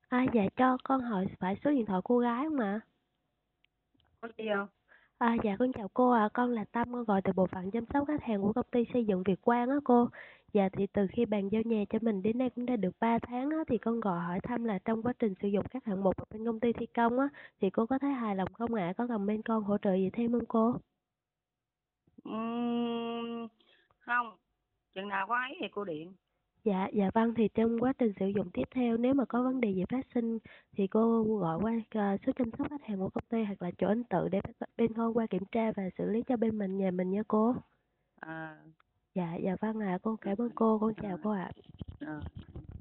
Dạ cho con hỏi phải số điện thoại cô gái không ạ? Có gì không? Dạ con chào cô ạ, con là Tâm, con gọi từ bộ phận chăm sóc khách hàng của công ty xây dựng Việt Quang á cô. Dạ thì từ khi bàn giao nhà cho mình đến nay cũng đã được 3 tháng á, thì con gọi hỏi thăm là trong quá trình sử dụng các hạng mục ở bên công ty thi công á, thì cô có thấy hài lòng không ạ? Có cần bên con hỗ trợ gì thêm không cô? Không, chừng nào có ấy thì cô điện. Dạ vâng, thì trong quá trình sử dụng tiếp theo nếu mà có vấn đề gì phát sinh thì cô gọi qua số chăm sóc khách hàng của công ty hoặc là chỗ anh tự để bên con qua kiểm tra và xử lý cho bên mình nhà mình nha cô. À, Dạ vâng ạ, con rồi, cảm ơn cô, con chào rồi, cô ạ. rồi.